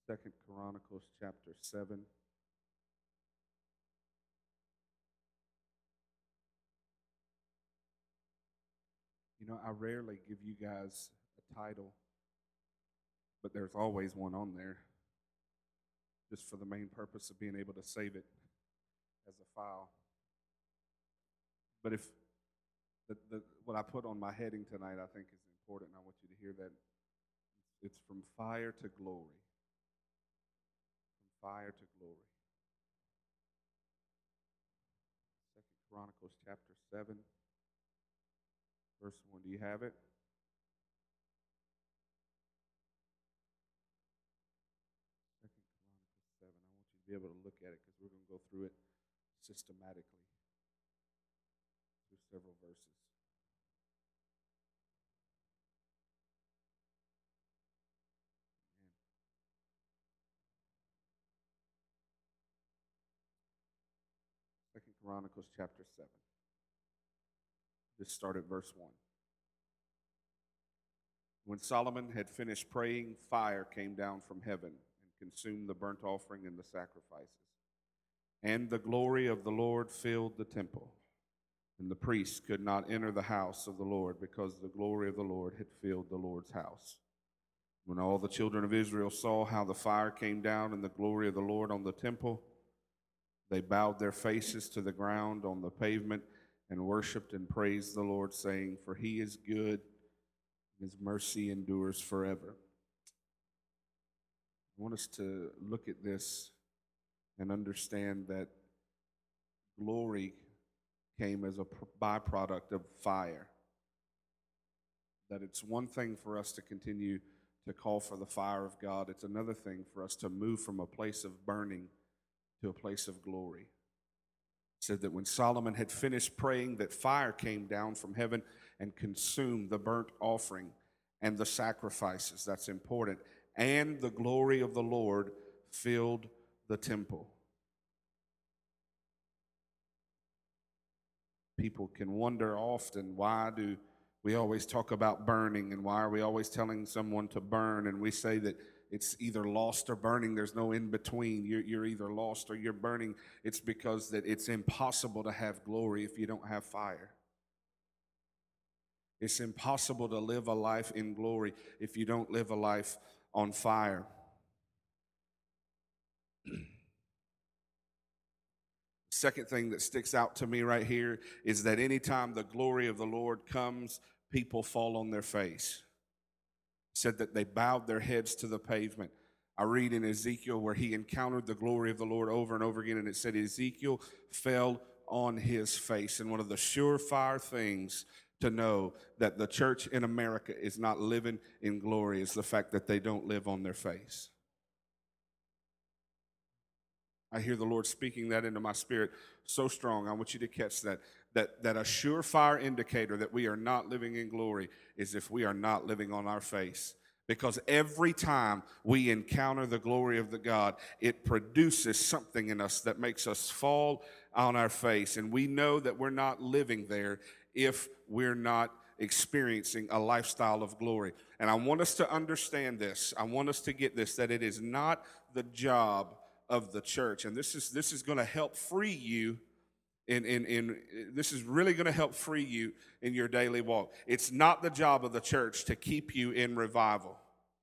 Second Chronicles chapter 7. You know, I rarely give you guys a title, but there's always one on there, just for the main purpose of being able to save it as a file. But if what I put on my heading tonight, I think is important, and I want you to hear that. It's from fire to glory. From fire to glory. Second Chronicles chapter 7, verse 1. Do you have it? Second Chronicles 7. I want you to be able to look at it because we're going to go through it systematically through several verses. Second Chronicles chapter 7. Just start at verse 1. When Solomon had finished praying, fire came down from heaven and consumed the burnt offering and the sacrifices. And the glory of the Lord filled the temple. And the priests could not enter the house of the Lord because the glory of the Lord had filled the Lord's house. When all the children of Israel saw how the fire came down and the glory of the Lord on the temple, they bowed their faces to the ground on the pavement and worshiped and praised the Lord, saying, "For he is good, and his mercy endures forever." I want us to look at this and understand that glory came as a byproduct of fire. That it's one thing for us to continue to call for the fire of God. It's another thing for us to move from a place of burning to a place of glory. It said that when Solomon had finished praying, that fire came down from heaven and consumed the burnt offering and the sacrifices. That's important. And the glory of the Lord filled the temple. People can wonder often, why do we always talk about burning, and why are we always telling someone to burn? And we say that it's either lost or burning. There's no in between. You're either lost or you're burning. It's because that it's impossible to have glory if you don't have fire. It's impossible to live a life in glory if you don't live a life on fire. Second thing that sticks out to me right here is that anytime the glory of the Lord comes, people fall on their face. It said that they bowed their heads to the pavement. I read in Ezekiel where he encountered the glory of the Lord over and over again, and it said Ezekiel fell on his face. And one of the surefire things to know that the church in America is not living in glory is the fact that they don't live on their face. I hear the Lord speaking that into my spirit so strong. I want you to catch that a surefire indicator that we are not living in glory is if we are not living on our face. Because every time we encounter the glory of the God, it produces something in us that makes us fall on our face. And we know that we're not living there if we're not experiencing a lifestyle of glory. And I want us to understand this. I want us to get this, that it is not the job of the church. And this is going to help free you this is really going to help free you in your daily walk. It's not the job of the church to keep you in revival.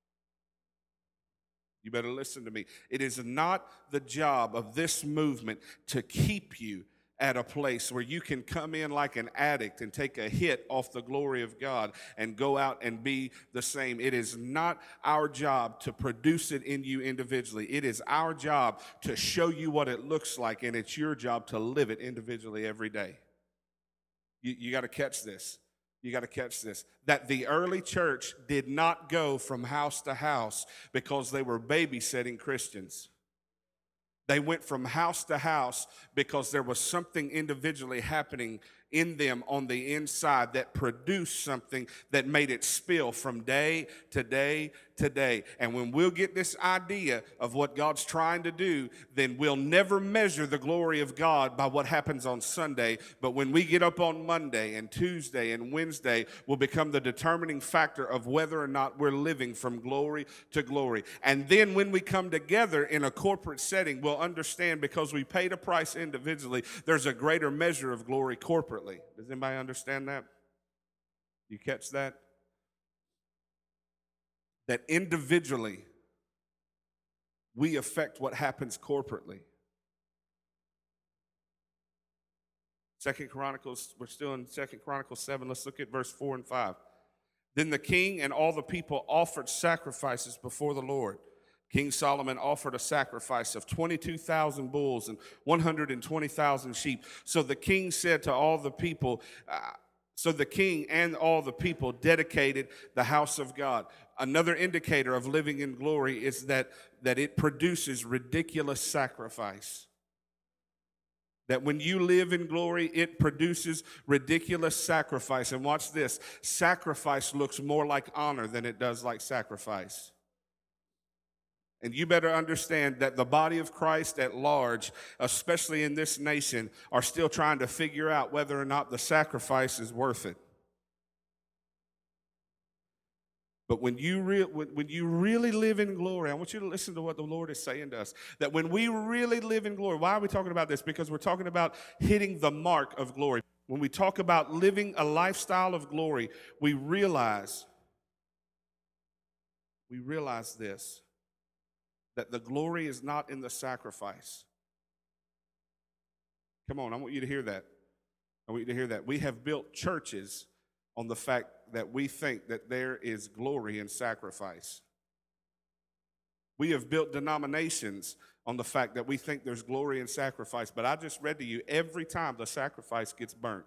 You better listen to me. It is not the job of this movement to keep you at a place where you can come in like an addict and take a hit off the glory of God and go out and be the same. It is not our job to produce it in you individually. It is our job to show you what it looks like, and it's your job to live it individually every day. You got to catch this. You got to catch this. That the early church did not go from house to house because they were babysitting Christians. They went from house to house because there was something individually happening in them on the inside that produced something that made it spill from day to day to day. And when we'll get this idea of what God's trying to do, then we'll never measure the glory of God by what happens on Sunday. But when we get up on Monday and Tuesday and Wednesday, will become the determining factor of whether or not we're living from glory to glory. And then when we come together in a corporate setting, we'll understand, because we paid a price individually, there's a greater measure of glory corporately. Does anybody understand that? You catch that? That individually, we affect what happens corporately. Second Chronicles, we're still in 2 Chronicles 7. Let's look at verse 4 and 5. Then the king and all the people offered sacrifices before the Lord. King Solomon offered a sacrifice of 22,000 bulls and 120,000 sheep. So the king said to all the people, so the king and all the people dedicated the house of God. Another indicator of living in glory is that it produces ridiculous sacrifice. That when you live in glory, it produces ridiculous sacrifice. And watch this, sacrifice looks more like honor than it does like sacrifice. And you better understand that the body of Christ at large, especially in this nation, are still trying to figure out whether or not the sacrifice is worth it. But when you really live in glory, I want you to listen to what the Lord is saying to us. That when we really live in glory, why are we talking about this? Because we're talking about hitting the mark of glory. When we talk about living a lifestyle of glory, we realize this, that the glory is not in the sacrifice. Come on, I want you to hear that. I want you to hear that. We have built churches on the fact that we think that there is glory in sacrifice. We have built denominations on the fact that we think there's glory in sacrifice. But I just read to you, every time the sacrifice gets burnt.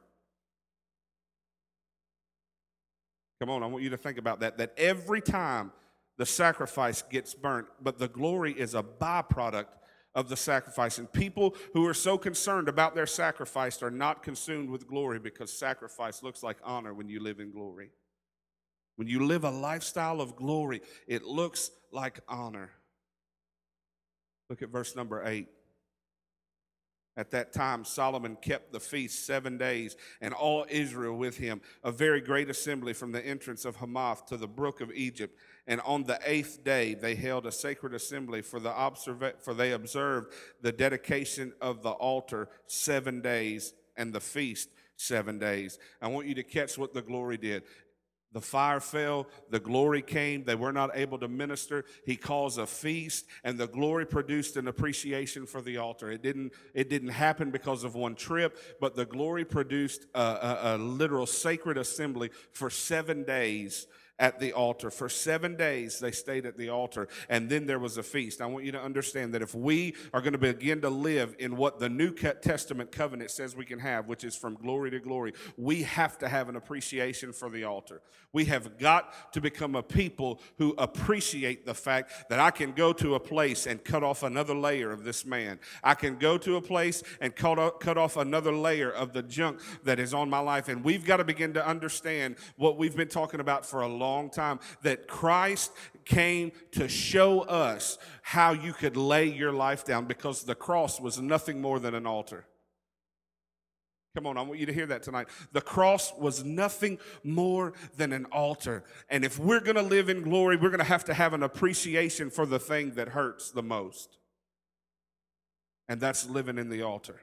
Come on, I want you to think about that. That every time the sacrifice gets burnt, but the glory is a byproduct of the sacrifice. And people who are so concerned about their sacrifice are not consumed with glory, because sacrifice looks like honor when you live in glory. When you live a lifestyle of glory, it looks like honor. Look at verse number 8. At that time, Solomon kept the feast 7 days, and all Israel with him, a very great assembly from the entrance of Hamath to the brook of Egypt. And on the 8th day, they held a sacred assembly, for they observed the dedication of the altar 7 days and the feast 7 days. I want you to catch what the glory did. The fire fell, the glory came, they were not able to minister. He calls a feast, and the glory produced an appreciation for the altar. It didn't happen because of one trip, but the glory produced a literal sacred assembly for 7 days at the altar. For 7 days they stayed at the altar, and then there was a feast. I want you to understand that if we are going to begin to live in what the New Testament covenant says we can have, which is from glory to glory, we have to have an appreciation for the altar. We have got to become a people who appreciate the fact that I can go to a place and cut off another layer of this man. I can go to a place and cut off another layer of the junk that is on my life. And we've got to begin to understand what we've been talking about for a long time, that Christ came to show us how you could lay your life down, because the cross was nothing more than an altar. Come on, I want you to hear that tonight. The cross was nothing more than an altar. And if we're going to live in glory, we're going to have an appreciation for the thing that hurts the most. And that's living in the altar.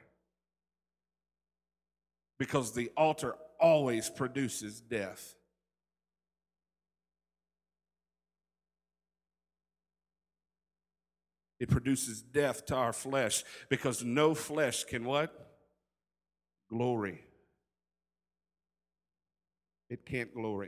Because the altar always produces death. It produces death to our flesh, because no flesh can what? Glory. It can't glory.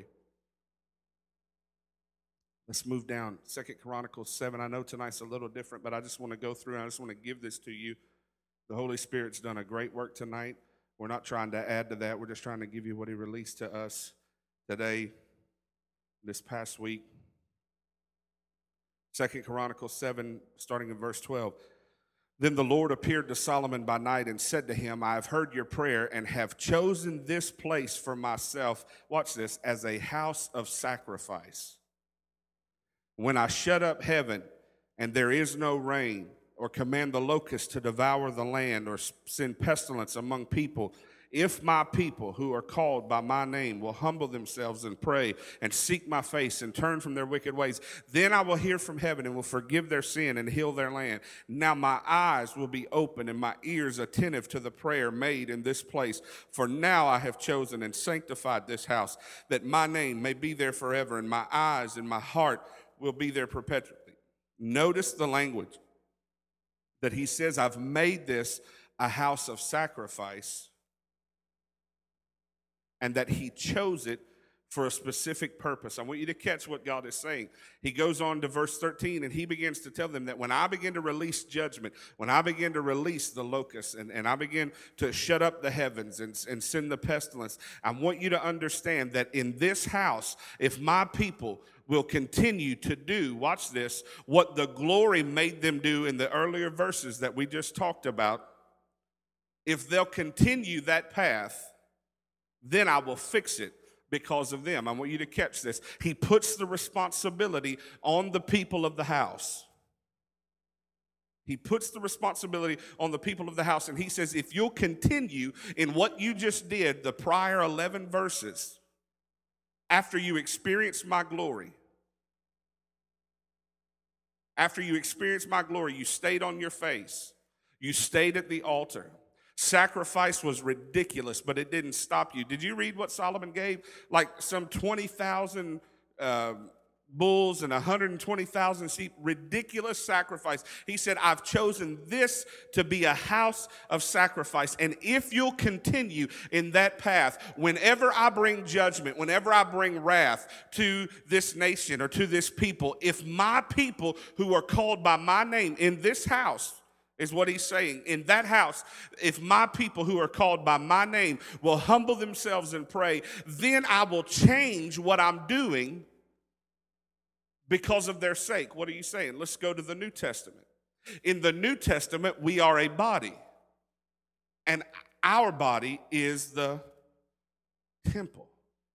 Let's move down. 2 Chronicles 7. I know tonight's a little different, but I just want to go through and I just want to give this to you. The Holy Spirit's done a great work tonight. We're not trying to add to that. We're just trying to give you what He released to us today, this past week. 2 Chronicles 7, starting in verse 12. Then the Lord appeared to Solomon by night and said to him, I have heard your prayer and have chosen this place for myself, watch this, as a house of sacrifice. When I shut up heaven and there is no rain, or command the locusts to devour the land, or send pestilence among people, if my people who are called by my name will humble themselves and pray and seek my face and turn from their wicked ways, then I will hear from heaven and will forgive their sin and heal their land. Now my eyes will be open and my ears attentive to the prayer made in this place. For now I have chosen and sanctified this house, that my name may be there forever, and my eyes and my heart will be there perpetually. Notice the language that he says, I've made this a house of sacrifice, and that he chose it for a specific purpose. I want you to catch what God is saying. He goes on to verse 13, and he begins to tell them that when I begin to release judgment, when I begin to release the locusts, and I begin to shut up the heavens and send the pestilence, I want you to understand that in this house, if my people will continue to do, watch this, what the glory made them do in the earlier verses that we just talked about, if they'll continue that path, then I will fix it because of them. I want you to catch this. He puts the responsibility on the people of the house. He puts the responsibility on the people of the house, and he says, if you'll continue in what you just did, the prior 11 verses, after you experience my glory, you stayed on your face. You stayed at the altar. Sacrifice was ridiculous, but it didn't stop you. Did you read what Solomon gave? Like some 20,000 bulls and 120,000 sheep. Ridiculous sacrifice. He said, I've chosen this to be a house of sacrifice. And if you'll continue in that path, whenever I bring judgment, whenever I bring wrath to this nation or to this people, if my people who are called by my name in this house, is what he's saying, in that house, if my people who are called by my name will humble themselves and pray, then I will change what I'm doing because of their sake. What are you saying? Let's go to the New Testament. In the New Testament, we are a body, and our body is the temple.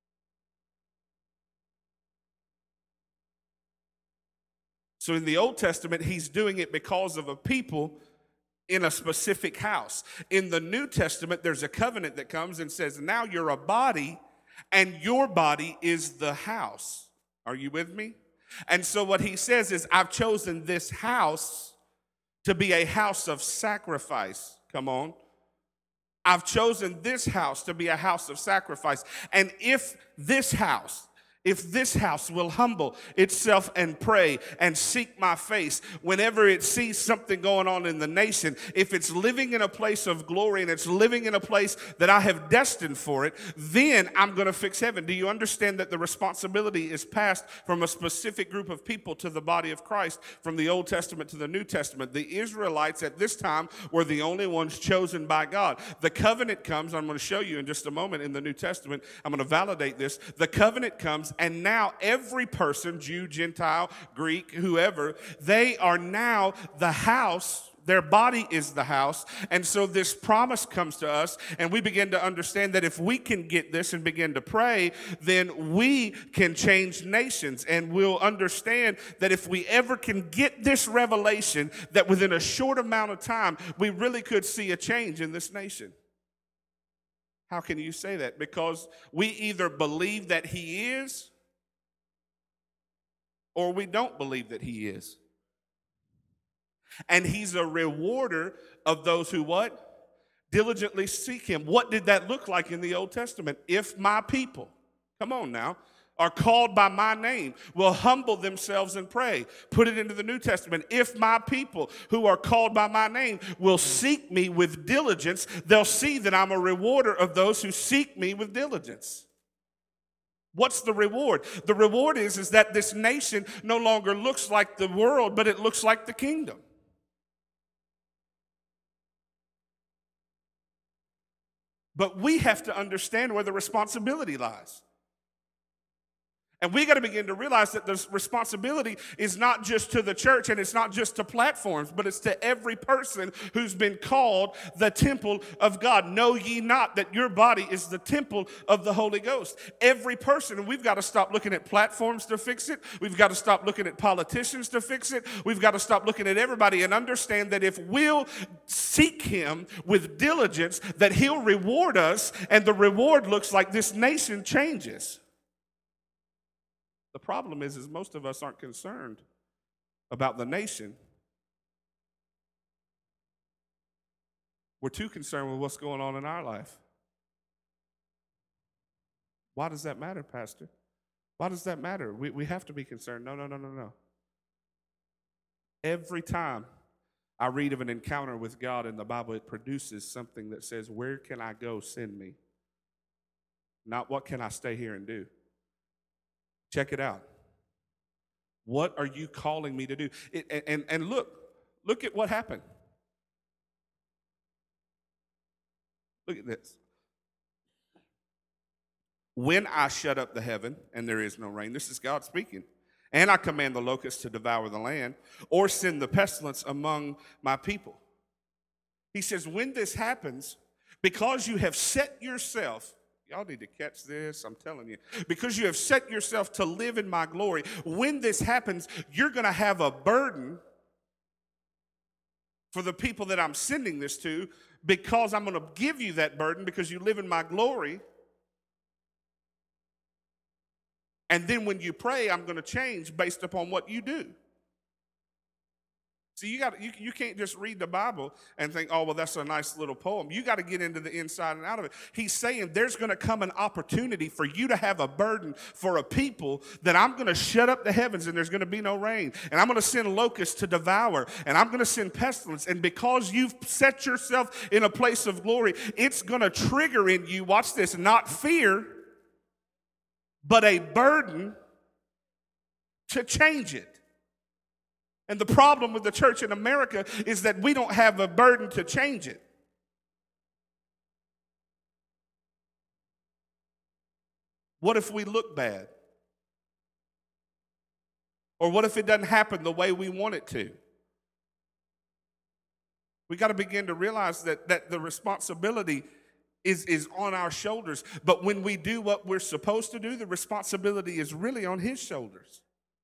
So in the Old Testament, he's doing it because of a people in a specific house. In the New Testament, there's a covenant that comes and says, now you're a body, and your body is the house. Are you with me? And so what he says is, I've chosen this house to be a house of sacrifice. Come on. I've chosen this house to be a house of sacrifice. And if this house will humble itself and pray and seek my face, whenever it sees something going on in the nation, if it's living in a place of glory and it's living in a place that I have destined for it, then I'm going to fix heaven. Do you understand that the responsibility is passed from a specific group of people to the body of Christ, from the Old Testament to the New Testament? The Israelites at this time were the only ones chosen by God. The covenant comes, I'm going to show you in just a moment in the New Testament, I'm going to validate this. The covenant comes, and now every person, Jew, Gentile, Greek, whoever, they are now the house. Their body is the house. And so this promise comes to us, and we begin to understand that if we can get this and begin to pray, then we can change nations. And we'll understand that if we ever can get this revelation, that within a short amount of time, we really could see a change in this nation. How can you say that? Because we either believe that he is, or we don't believe that he is. And he's a rewarder of those who what? Diligently seek him. What did that look like in the Old Testament? If my people, come on now, are called by my name, will humble themselves and pray. Put it into the New Testament. If my people who are called by my name will seek me with diligence, they'll see that I'm a rewarder of those who seek me with diligence. What's the reward? The reward is that this nation no longer looks like the world, but it looks like the kingdom. But we have to understand where the responsibility lies. And we got to begin to realize that this responsibility is not just to the church and it's not just to platforms, but it's to every person who's been called the temple of God. Know ye not that your body is the temple of the Holy Ghost? Every person, and we've got to stop looking at platforms to fix it. We've got to stop looking at politicians to fix it. We've got to stop looking at everybody and understand that if we'll seek him with diligence, that he'll reward us, and the reward looks like this nation changes. The problem is most of us aren't concerned about the nation. We're too concerned with what's going on in our life. Why does that matter, Pastor? Why does that matter? We have to be concerned. No. Every time I read of an encounter with God in the Bible, it produces something that says, where can I go? Send me. Not what can I stay here and do. Check it out. What are you calling me to do? And look at what happened. Look at this. When I shut up the heaven and there is no rain, this is God speaking, and I command the locusts to devour the land or send the pestilence among my people. He says, when this happens, because you have set yourself, y'all need to catch this, I'm telling you. Because you have set yourself to live in my glory, when this happens, you're going to have a burden for the people that I'm sending this to, because I'm going to give you that burden because you live in my glory. And then when you pray, I'm going to change based upon what you do. See, you can't just read the Bible and think, oh, well, that's a nice little poem. You got to get into the inside and out of it. He's saying there's going to come an opportunity for you to have a burden for a people that I'm going to shut up the heavens and there's going to be no rain. And I'm going to send locusts to devour. And I'm going to send pestilence. And because you've set yourself in a place of glory, it's going to trigger in you, watch this, not fear, but a burden to change it. And the problem with the church in America is that we don't have a burden to change it. What if we look bad? Or what if it doesn't happen the way we want it to? We got to begin to realize that the responsibility is on our shoulders. But when we do what we're supposed to do, the responsibility is really on his shoulders.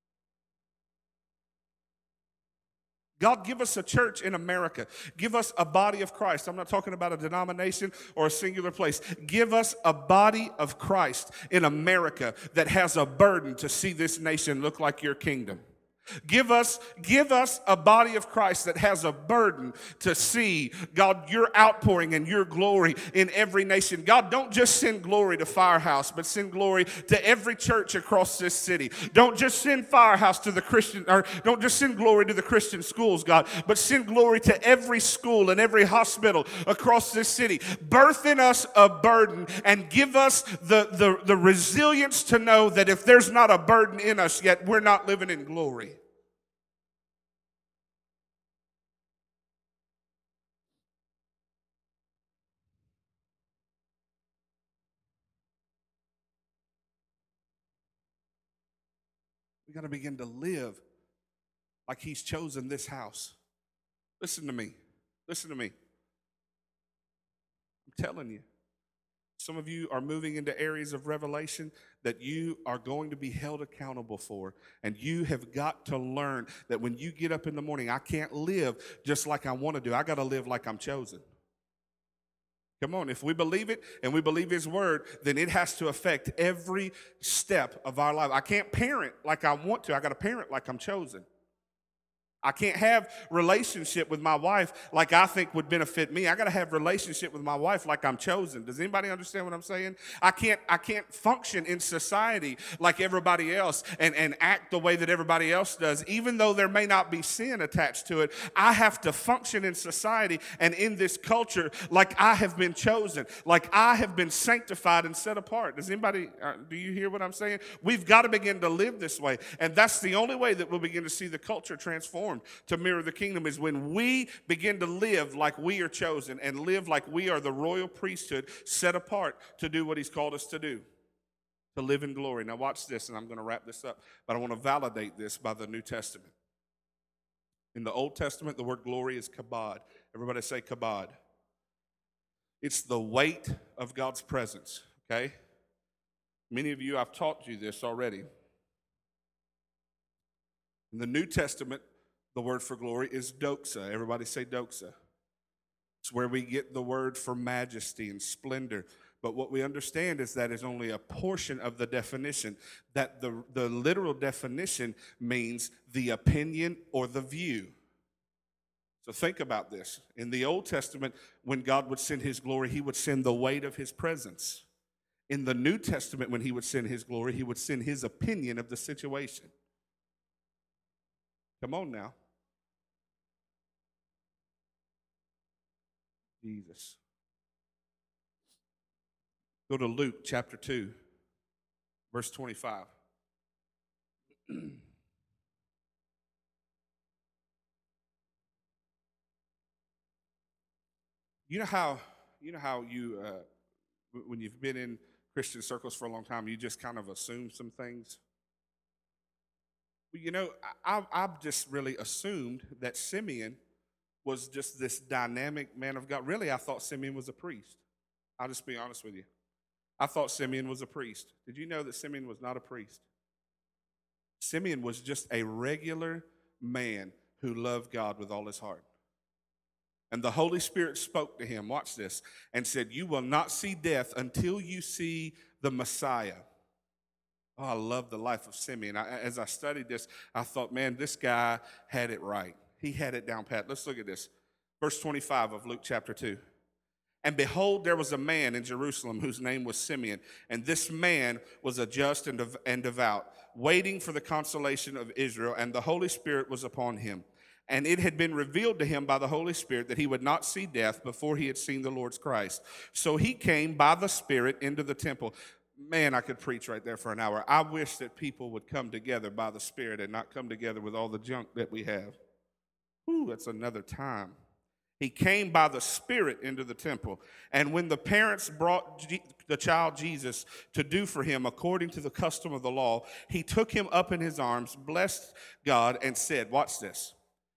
God, give us a church in America. Give us a body of Christ. I'm not talking about a denomination or a singular place. Give us a body of Christ in America that has a burden to see this nation look like your kingdom. Give us a body of Christ that has a burden to see, God, your outpouring and your glory in every nation. God, don't just send glory to Firehouse, but send glory to every church across this city. Don't just send Firehouse to the Christian, or don't just send glory to the Christian schools, God, but send glory to every school and every hospital across this city. Birth in us a burden and give us the resilience to know that if there's not a burden in us yet, we're not living in glory. We got to begin to live like he's chosen this house. Listen to me. Listen to me. I'm telling you. Some of you are moving into areas of revelation that you are going to be held accountable for. And you have got to learn that when you get up in the morning, I can't live just like I want to do. I got to live like I'm chosen. Come on, if we believe it and we believe his word, then it has to affect every step of our life. I can't parent like I want to. I got to parent like I'm chosen. I can't have relationship with my wife like I think would benefit me. I got to have relationship with my wife like I'm chosen. Does anybody understand what I'm saying? I can't function in society like everybody else and act the way that everybody else does. Even though there may not be sin attached to it, I have to function in society and in this culture like I have been chosen, like I have been sanctified and set apart. Does anybody, do you hear what I'm saying? We've got to begin to live this way. And that's the only way that we'll begin to see the culture transform to mirror the kingdom, is when we begin to live like we are chosen and live like we are the royal priesthood set apart to do what he's called us to do. to live in glory. Now watch this, and I'm going to wrap this up, but I want to validate this by the New Testament. In the Old Testament, the word glory is kabod. Everybody say kabod. It's the weight of God's presence, okay? Many of you, I've taught you this already. In the New Testament, the word for glory is doxa. Everybody say doxa. It's where we get the word for majesty and splendor. But what we understand is that is only a portion of the definition, that the literal definition means the opinion or the view. So think about this. In the Old Testament, when God would send his glory, he would send the weight of his presence. In the New Testament, when he would send his glory, he would send his opinion of the situation. Come on now. Jesus. Go to Luke chapter 2, verse 25. You know how you when you've been in Christian circles for a long time, you just kind of assume some things. Well, you know, I've just really assumed that Simeon was just this dynamic man of God. Really, I thought Simeon was a priest. I'll just be honest with you. I thought Simeon was a priest. Did you know that Simeon was not a priest? Simeon was just a regular man who loved God with all his heart. And the Holy Spirit spoke to him, watch this, and said, you will not see death until you see the Messiah. Oh, I love the life of Simeon. As I studied this, I thought, man, this guy had it right. He had it down pat. Let's look at this. Verse 25 of Luke chapter 2. And behold, there was a man in Jerusalem whose name was Simeon. And this man was a just and devout, waiting for the consolation of Israel. And the Holy Spirit was upon him. And it had been revealed to him by the Holy Spirit that he would not see death before he had seen the Lord's Christ. So he came by the Spirit into the temple. Man, I could preach right there for an hour. I wish that people would come together by the Spirit and not come together with all the junk that we have. Ooh, that's another time. He came by the Spirit into the temple. And when the parents brought the child Jesus to do for him according to the custom of the law, he took him up in his arms, blessed God, and said, watch this,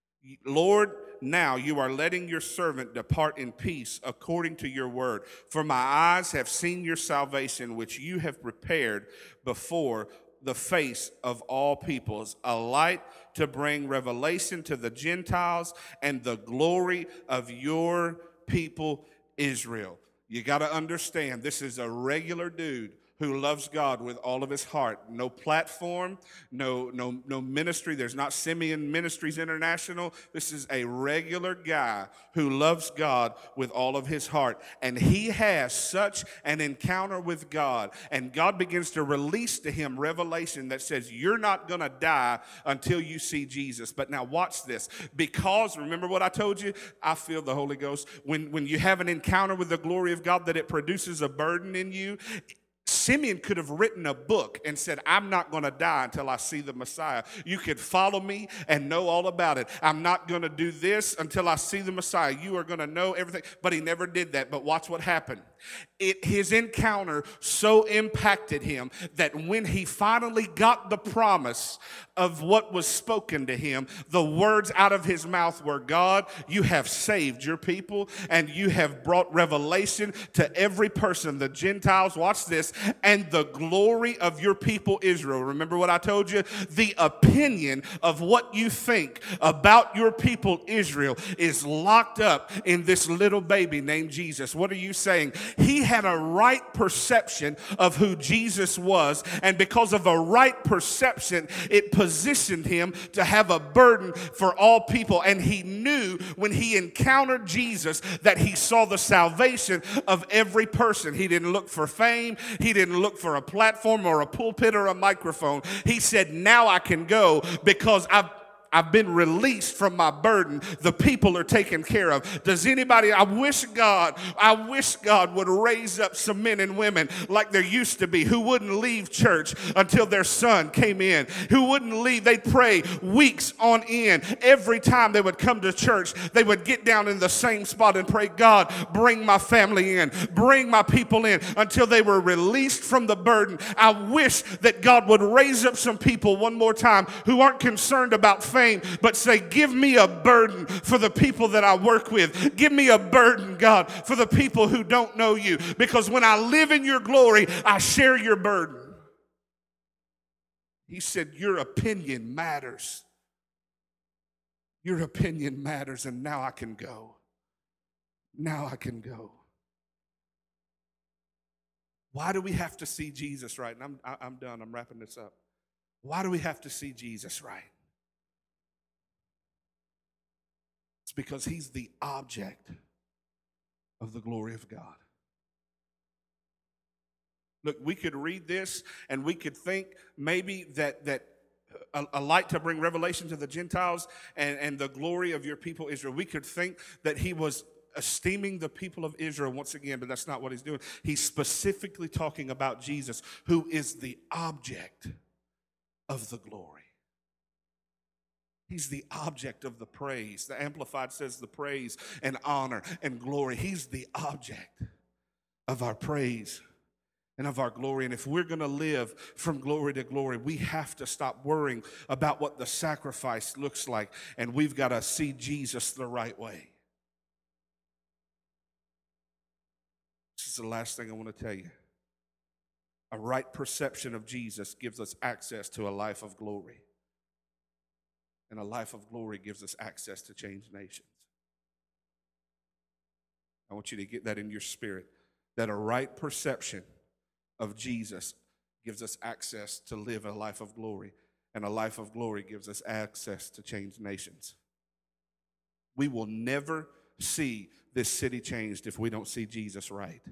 Lord, now you are letting your servant depart in peace according to your word. For my eyes have seen your salvation, which you have prepared before the face of all peoples, a light to bring revelation to the Gentiles and the glory of your people Israel. You got to understand, this is a regular dude who loves God with all of his heart. No platform, no ministry. There's not Simeon Ministries International. This is a regular guy who loves God with all of his heart. And he has such an encounter with God. And God begins to release to him revelation that says, you're not going to die until you see Jesus. But now watch this. Because, remember what I told you? I feel the Holy Ghost. When you have an encounter with the glory of God, that it produces a burden in you. Simeon could have written a book and said, I'm not going to die until I see the Messiah. You could follow me and know all about it. I'm not going to do this until I see the Messiah. You are going to know everything. But he never did that. But watch what happened. His encounter so impacted him that when he finally got the promise of what was spoken to him, the words out of his mouth were, God, you have saved your people and you have brought revelation to every person, the Gentiles, watch this, and the glory of your people Israel. Remember what I told you? The opinion of what you think about your people Israel is locked up in this little baby named Jesus. What are you saying? He had a right perception of who Jesus was, and because of a right perception, it positioned him to have a burden for all people. And he knew when he encountered Jesus that he saw the salvation of every person. He didn't look for fame. He didn't look for a platform or a pulpit or a microphone. He said, now I can go because I've been released from my burden. The people are taken care of. Does anybody, I wish God would raise up some men and women like there used to be, who wouldn't leave church until their son came in, who wouldn't leave. They'd pray weeks on end. Every time they would come to church, they would get down in the same spot and pray, God, bring my family in, bring my people in, until they were released from the burden. I wish that God would raise up some people one more time who aren't concerned about fame, but say, give me a burden for the people that I work with. Give me a burden, God, for the people who don't know you. Because when I live in your glory, I share your burden. He said, your opinion matters. Your opinion matters, and now I can go. Now I can go. Why do we have to see Jesus right? And I'm done. I'm wrapping this up. Why do we have to see Jesus right? It's because he's the object of the glory of God. Look, we could read this and we could think maybe that a light to bring revelation to the Gentiles and the glory of your people Israel. We could think that he was esteeming the people of Israel once again, but that's not what he's doing. He's specifically talking about Jesus, who is the object of the glory. He's the object of the praise. The Amplified says the praise and honor and glory. He's the object of our praise and of our glory. And if we're going to live from glory to glory, we have to stop worrying about what the sacrifice looks like, and we've got to see Jesus the right way. This is the last thing I want to tell you. A right perception of Jesus gives us access to a life of glory. And a life of glory gives us access to change nations. I want you to get that in your spirit, that a right perception of Jesus gives us access to live a life of glory, and a life of glory gives us access to change nations. We will never see this city changed if we don't see Jesus right.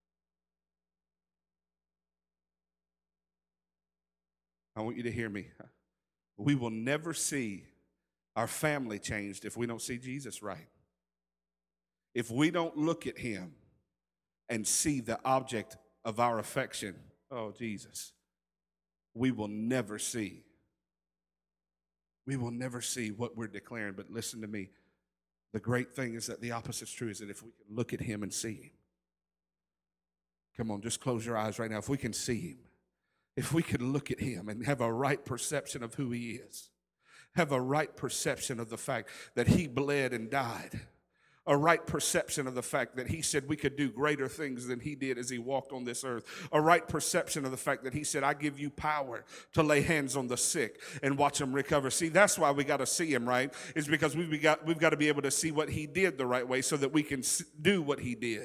I want you to hear me. We will never see our family changed if we don't see Jesus right. If we don't look at him and see the object of our affection, oh, Jesus, we will never see. We will never see what we're declaring. But listen to me. The great thing is that the opposite's true, is that if we can look at him and see him. Come on, just close your eyes right now. If we can see him, if we can look at him and have a right perception of who he is, have a right perception of the fact that he bled and died, a right perception of the fact that he said we could do greater things than he did as he walked on this earth, a right perception of the fact that he said, I give you power to lay hands on the sick and watch them recover. See, that's why we got to see him right, is because we've got to be able to see what he did the right way so that we can do what he did.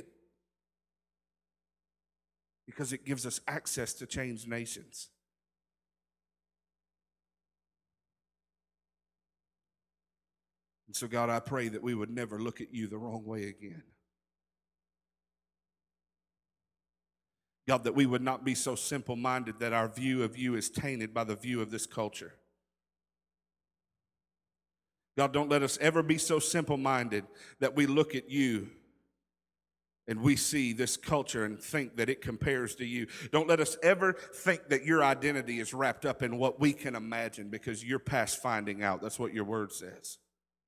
Because it gives us access to change nations. And so, God, I pray that we would never look at you the wrong way again. God, that we would not be so simple-minded that our view of you is tainted by the view of this culture. God, don't let us ever be so simple-minded that we look at you and we see this culture and think that it compares to you. Don't let us ever think that your identity is wrapped up in what we can imagine, because you're past finding out. That's what your word says.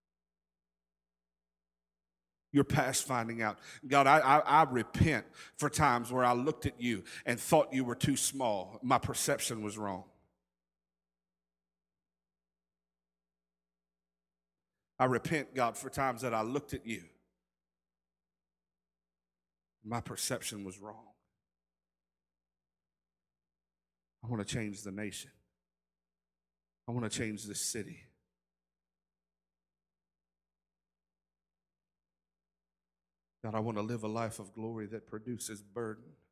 You're past finding out. God, I repent for times where I looked at you and thought you were too small. My perception was wrong. I repent, God, for times that I looked at you. My perception was wrong. I want to change the nation. I want to change this city. God, I want to live a life of glory that produces burden.